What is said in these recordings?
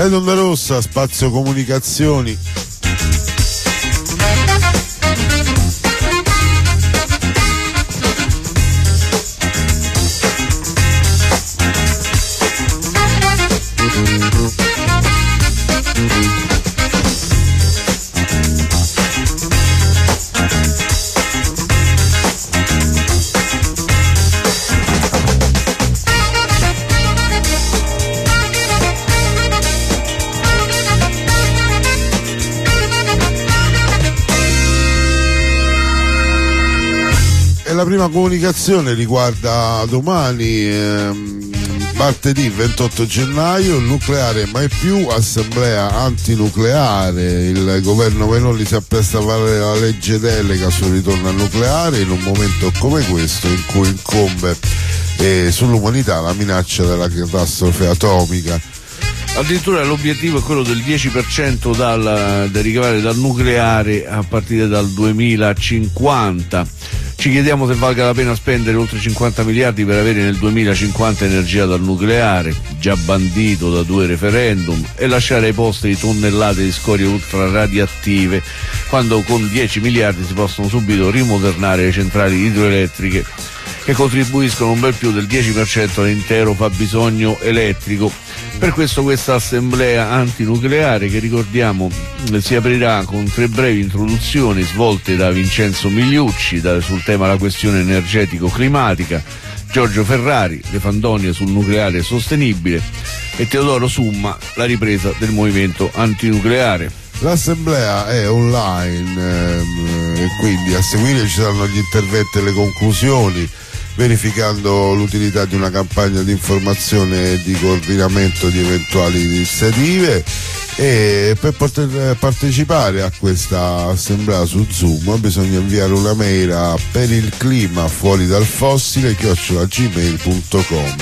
Radio Onda Rossa, Spazio Comunicazioni. La prima comunicazione riguarda domani, martedì 28 gennaio, il nucleare mai più, assemblea antinucleare. Il governo Meloni si appresta a fare la legge delega sul ritorno al nucleare in un momento come questo in cui incombe sull'umanità la minaccia della catastrofe atomica. Addirittura l'obiettivo è quello del 10% da ricavare dal nucleare a partire dal 2050. Ci chiediamo se valga la pena spendere oltre 50 miliardi per avere nel 2050 energia dal nucleare, già bandito da 2 referendum, e lasciare ai posti di tonnellate di scorie ultraradioattive, quando con 10 miliardi si possono subito rimodernare le centrali idroelettriche che contribuiscono un bel più del 10% all'intero fabbisogno elettrico. Per questo questa assemblea antinucleare, che ricordiamo si aprirà con 3 brevi introduzioni svolte da Vincenzo Migliucci sul tema della questione energetico-climatica, Giorgio Ferrari, le fandonie sul nucleare sostenibile, e Teodoro Summa, la ripresa del movimento antinucleare. L'assemblea è online e quindi a seguire ci saranno gli interventi e le conclusioni, verificando l'utilità di una campagna di informazione e di coordinamento di eventuali iniziative. E per poter partecipare a questa assemblea su Zoom bisogna inviare una mail a perilclima@gmail.com.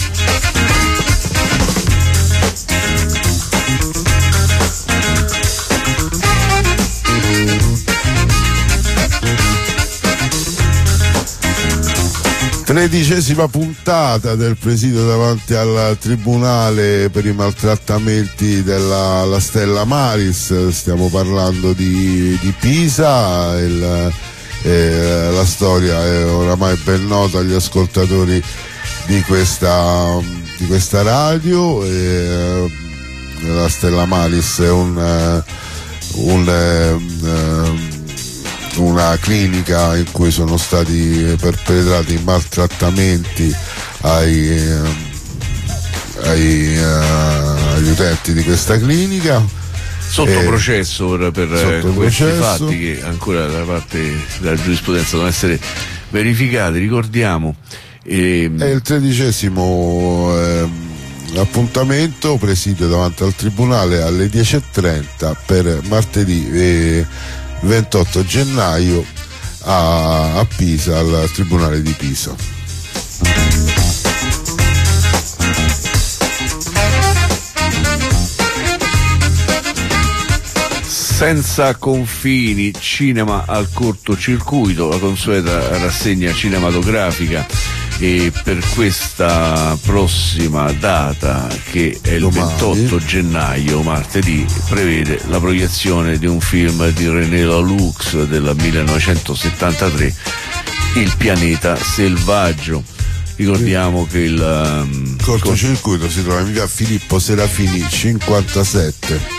13ª puntata del presidio davanti al Tribunale per i maltrattamenti della Stella Maris. Stiamo parlando di Pisa. La storia è oramai ben nota agli ascoltatori di questa radio. La Stella Maris è una clinica in cui sono stati perpetrati maltrattamenti agli utenti di questa clinica. Sotto processo per questi fatti che ancora da parte della giurisprudenza devono essere verificati. Ricordiamo è il 13° appuntamento, presidio davanti al Tribunale alle 10:30 per martedì 28 gennaio a Pisa, al Tribunale di Pisa. Senza confini, cinema al cortocircuito, la consueta rassegna cinematografica, e per questa prossima data, che è il 28 gennaio, martedì, prevede la proiezione di un film di René Laloux del 1973, Il pianeta selvaggio. Ricordiamo che il cortocircuito si trova in via Filippo Serafini 57.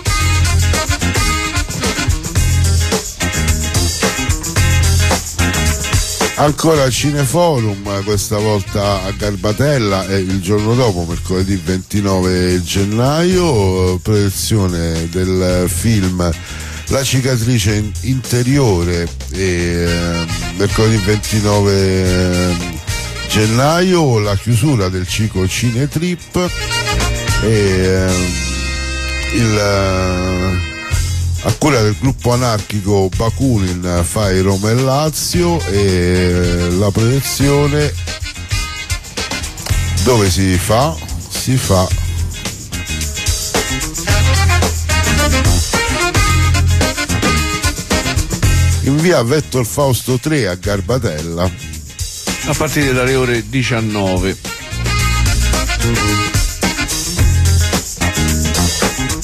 Ancora Cineforum, questa volta a Garbatella, e il giorno dopo, mercoledì 29 gennaio, proiezione del film La cicatrice interiore, mercoledì 29 gennaio la chiusura del ciclo Cinetrip, a cura del gruppo anarchico Bakunin Fai Roma e Lazio, e la proiezione dove si fa in via Vettor Fausto 3 a Garbatella a partire dalle ore 19.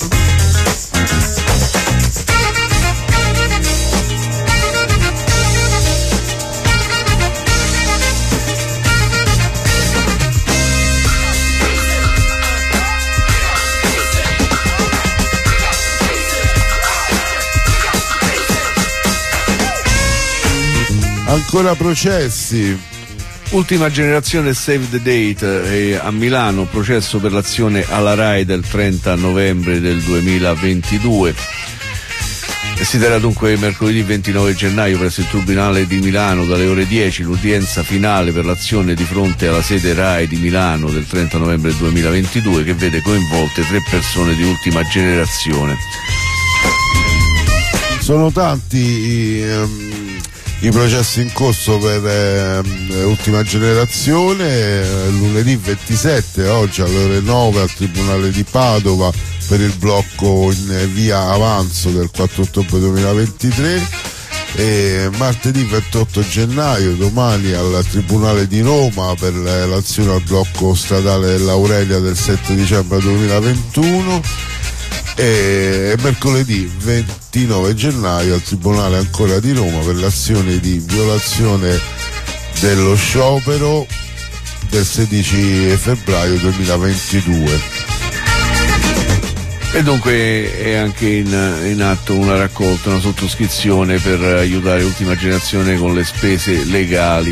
Ancora processi. Ultima generazione Save the Date a Milano, processo per l'azione alla RAI del 30 novembre del 2022. Si terrà dunque mercoledì 29 gennaio presso il Tribunale di Milano dalle ore 10 l'udienza finale per l'azione di fronte alla sede RAI di Milano del 30 novembre 2022, che vede coinvolte 3 persone di ultima generazione. Sono tanti i processi in corso per ultima generazione. Lunedì 27, oggi alle ore 9 al Tribunale di Padova per il blocco in via Avanzo del 4 ottobre 2023, e martedì 28 gennaio, domani, al Tribunale di Roma per l'azione al blocco stradale dell'Aurelia del 7 dicembre 2021, e mercoledì 29 gennaio al Tribunale ancora di Roma per l'azione di violazione dello sciopero del 16 febbraio 2022. E dunque è anche in atto una raccolta, una sottoscrizione per aiutare l'ultima generazione con le spese legali.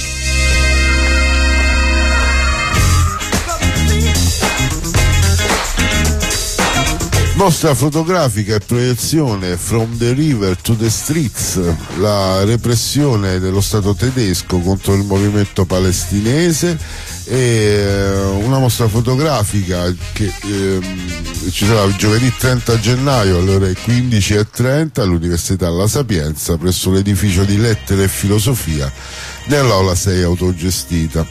Mostra fotografica e proiezione From the River to the Streets, la repressione dello Stato tedesco contro il movimento palestinese, e una mostra fotografica che ci sarà giovedì 30 gennaio alle ore 15:30 all'Università La Sapienza presso l'edificio di Lettere e Filosofia nell'aula 6 autogestita.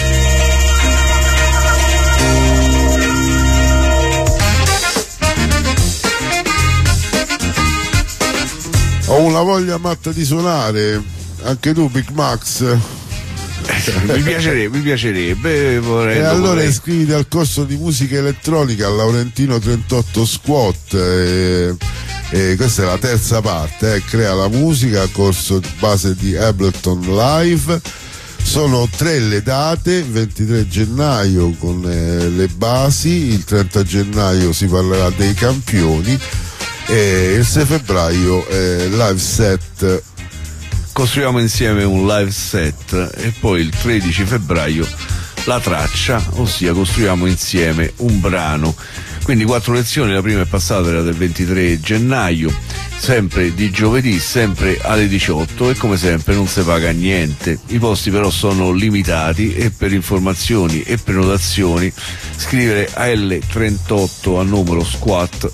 Ho una voglia matta di suonare, anche tu Big Max? Mi piacerebbe, vorrei. E allora iscriviti al corso di musica elettronica al Laurentino 38 Squat, e questa è la terza parte, crea la musica, corso base di Ableton Live. Sono 3 le date: 23 gennaio con le basi, il 30 gennaio si parlerà dei campioni, e il 6 febbraio live set. Costruiamo insieme un live set, e poi il 13 febbraio la traccia, ossia costruiamo insieme un brano. Quindi 4 lezioni, la prima è passata, era del 23 gennaio, sempre di giovedì, sempre alle 18, e come sempre non si paga niente. I posti però sono limitati, e per informazioni e prenotazioni scrivere a L38 a numero squat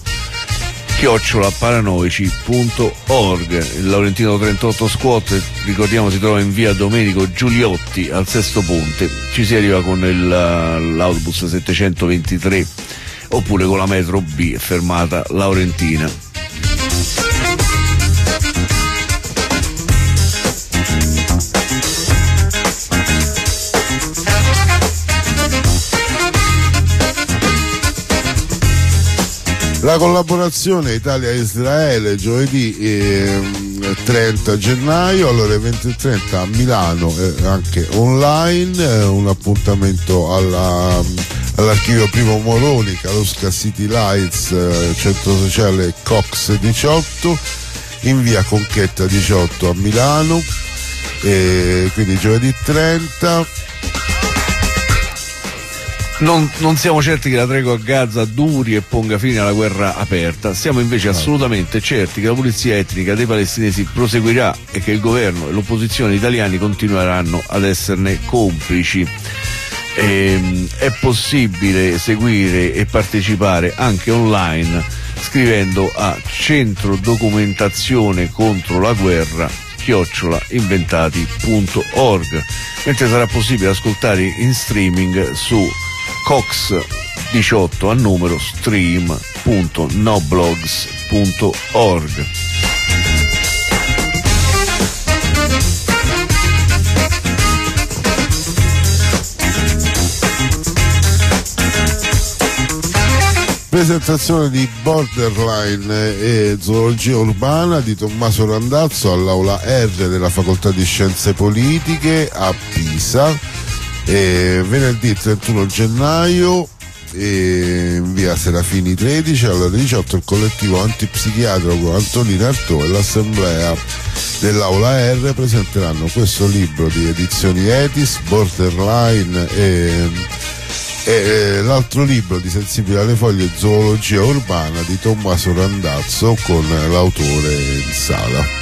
@paranoici.org. Il Laurentino 38 Squat, ricordiamo, si trova in via Domenico Giuliotti al Sesto Ponte. Ci si arriva con l'autobus 723 oppure con la metro B, fermata Laurentina. La collaborazione Italia-Israele giovedì 30 gennaio alle ore 20:30 a Milano, anche online, un appuntamento all'archivio Primo Moroni, Calosca City Lights, centro sociale Cox 18, in via Conchetta 18 a Milano, quindi giovedì 30. Non siamo certi che la tregua a Gaza duri e ponga fine alla guerra aperta. Siamo invece assolutamente certi che la pulizia etnica dei palestinesi proseguirà, e che il governo e l'opposizione italiani continueranno ad esserne complici. È possibile seguire e partecipare anche online scrivendo a Centro Documentazione contro la Guerra @inventati.org, mentre sarà possibile ascoltare in streaming su Cox 18 a numero stream.noblogs.org. Presentazione di Borderline e Zoologia Urbana di Tommaso Randazzo all'aula R della Facoltà di Scienze Politiche a Pisa, venerdì 31 gennaio, e in via Serafini 13 alle ore 18 il collettivo antipsichiatrico Antonino Artò e l'assemblea dell'Aula R presenteranno questo libro di edizioni Etis, Borderline e l'altro libro di Sensibile alle foglie, Zoologia urbana di Tommaso Randazzo, con l'autore in sala.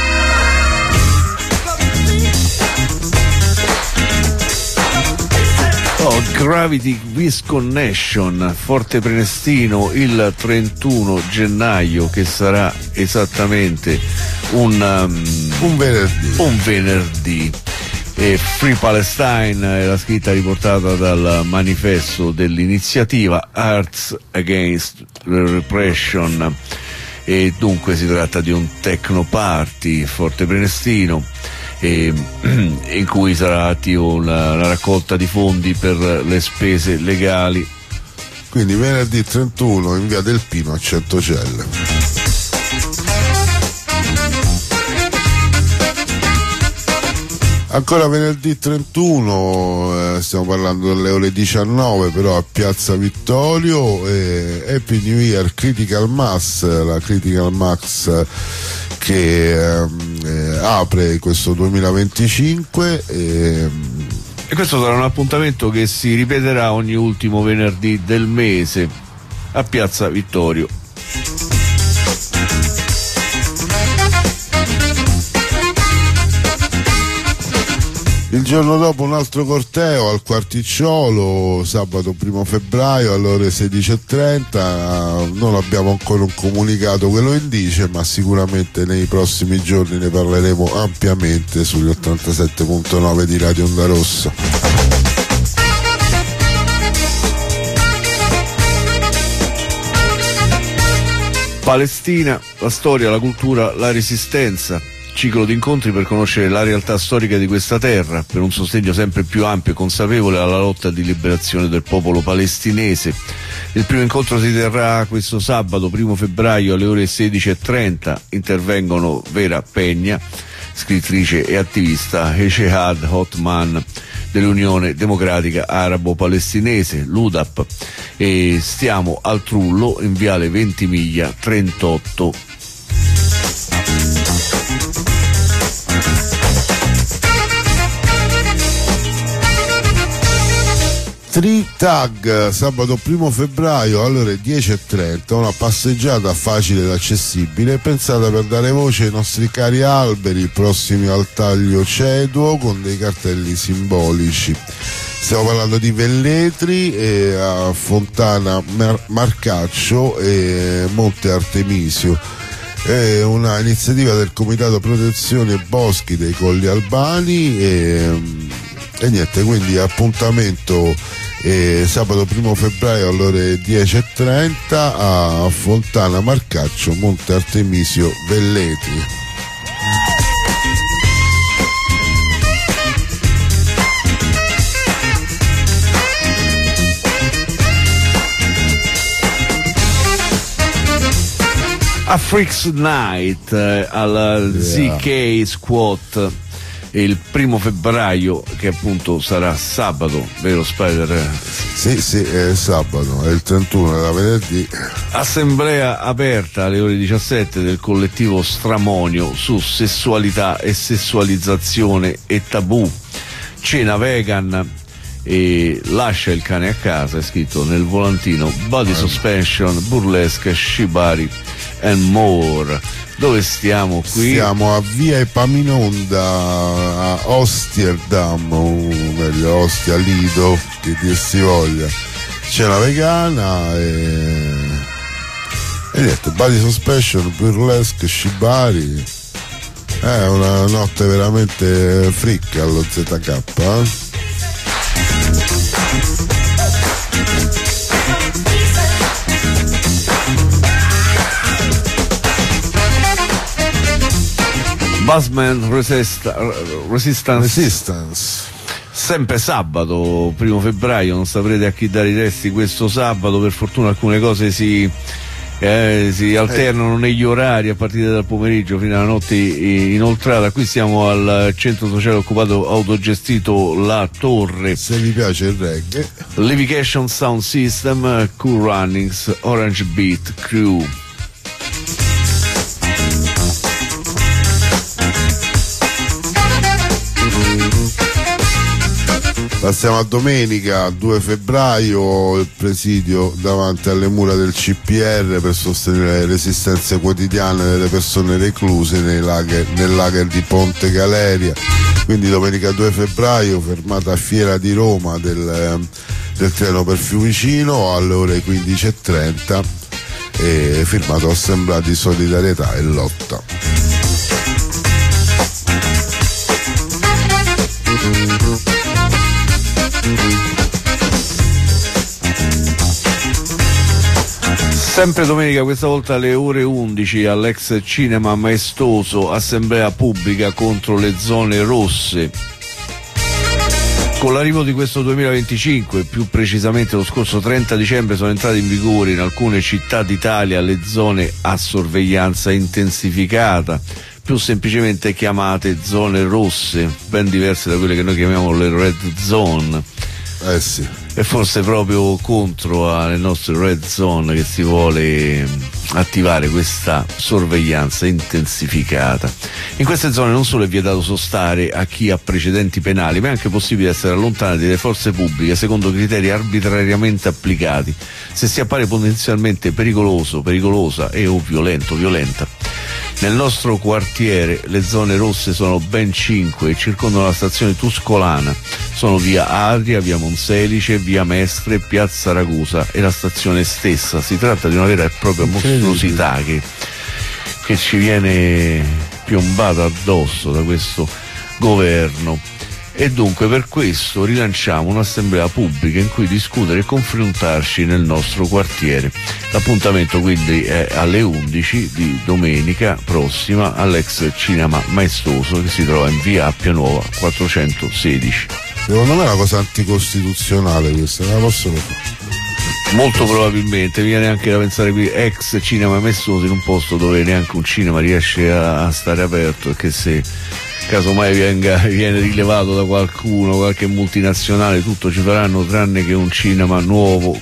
Gravity Visconnection, Forte Prenestino, il 31 gennaio, che sarà esattamente un venerdì. E Free Palestine è la scritta riportata dal manifesto dell'iniziativa Arts Against Repression, e dunque si tratta di un techno party Forte Prenestino, in cui sarà attivo la raccolta di fondi per le spese legali. Quindi venerdì 31 in via del Pino a Centocelle. Ancora venerdì 31, stiamo parlando delle ore 19, però a Piazza Vittorio, Happy New Year Critical Mass, la Critical Mass che apre questo 2025 e questo sarà un appuntamento che si ripeterà ogni ultimo venerdì del mese a Piazza Vittorio. Il giorno dopo un altro corteo al Quarticciolo, sabato 1 febbraio alle ore 16:30. Non abbiamo ancora un comunicato che lo indice, ma sicuramente nei prossimi giorni ne parleremo ampiamente sugli 87.9 di Radio Onda Rossa. Palestina, la storia, la cultura, la resistenza. Ciclo di incontri per conoscere la realtà storica di questa terra, per un sostegno sempre più ampio e consapevole alla lotta di liberazione del popolo palestinese. Il primo incontro si terrà questo sabato 1 febbraio alle ore 16:30. Intervengono Vera Pegna, scrittrice e attivista, e Shehad Hotman dell'Unione Democratica Arabo-Palestinese, l'UDAP, e stiamo al Trullo in viale Ventimiglia 38. Tree Tag, sabato 1 febbraio alle ore 10:30, una passeggiata facile ed accessibile pensata per dare voce ai nostri cari alberi prossimi al taglio ceduo, con dei cartelli simbolici. Stiamo parlando di Velletri, a Fontana Marcaccio e Monte Artemisio. È una iniziativa del Comitato Protezione Boschi dei Colli Albani e niente, quindi appuntamento sabato 1 febbraio alle ore 10:30 a Fontana Marcaccio, Monte Artemisio, Velletri. A Freaks Night al ZK Squat il 1 febbraio, che appunto sarà sabato, vero Spider? Sì, è sabato, è il 31, è la venerdì. Assemblea aperta alle ore 17 del collettivo Stramonio su sessualità e sessualizzazione e tabù. Cena vegan e lascia il cane a casa, è scritto nel volantino. Body suspension, burlesque, shibari and more. Dove stiamo qui? Siamo a via Epaminonda a Ostierdam, o meglio Ostia Lido, che dir si voglia. C'è la vegana e niente, body suspension, burlesque, shibari. È una notte veramente freak allo ZK, Bassman Resistance. Sempre sabato 1 febbraio, non saprete a chi dare i resti questo sabato. Per fortuna alcune cose si si alternano negli orari a partire dal pomeriggio fino alla notte inoltrata. Qui siamo al centro sociale occupato autogestito La Torre. Se vi piace il reggae, Levication Sound System, Cool Runnings, Orange Beat Crew. passiamo a domenica 2 febbraio, il presidio davanti alle mura del CPR per sostenere le resistenze quotidiane delle persone recluse nel lager di Ponte Galeria. Quindi domenica 2 febbraio fermata a Fiera di Roma del treno per Fiumicino alle ore 15:30 e firmato Assemblea di Solidarietà e Lotta. Sempre domenica, questa volta alle ore 11 all'ex cinema Maestoso, assemblea pubblica contro le zone rosse. Con l'arrivo di questo 2025, più precisamente lo scorso 30 dicembre, sono entrate in vigore in alcune città d'Italia le zone a sorveglianza intensificata, più semplicemente chiamate zone rosse, ben diverse da quelle che noi chiamiamo le red zone. Sì. E forse proprio contro alle nostre red zone che si vuole attivare questa sorveglianza intensificata. In queste zone non solo è vietato sostare a chi ha precedenti penali, ma è anche possibile essere allontanati dalle forze pubbliche secondo criteri arbitrariamente applicati se si appare potenzialmente pericoloso, pericolosa e o violento, violenta. Nel nostro quartiere le zone rosse sono ben 5 e circondano la stazione Tuscolana. Sono via Adria, via Monselice, via Mestre, piazza Ragusa e la stazione stessa. Si tratta di una vera e propria mostruosità che ci viene piombata addosso da questo governo. E dunque per questo rilanciamo un'assemblea pubblica in cui discutere e confrontarci nel nostro quartiere. L'appuntamento quindi è alle 11 di domenica prossima all'ex cinema Maestoso che si trova in via Appia Nuova 416. Secondo me è una cosa anticostituzionale questa, non la possono fare. Molto probabilmente, viene anche da pensare qui ex cinema Maestoso in un posto dove neanche un cinema riesce a stare aperto, perché se casomai viene rilevato da qualcuno, qualche multinazionale, tutto ci faranno tranne che un cinema nuovo.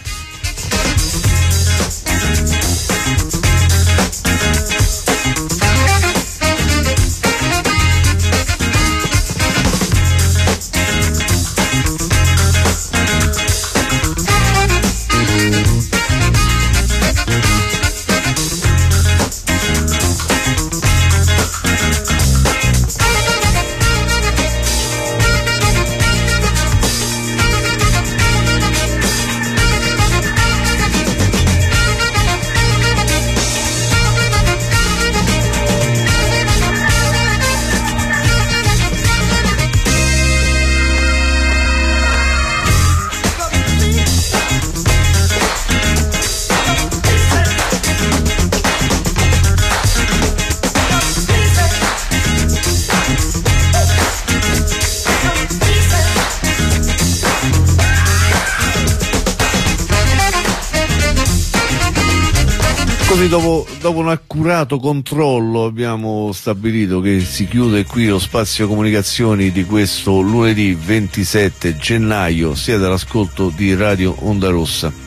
Così dopo un accurato controllo abbiamo stabilito che si chiude qui lo spazio comunicazioni di questo lunedì 27 gennaio. Siete all'ascolto di Radio Onda Rossa.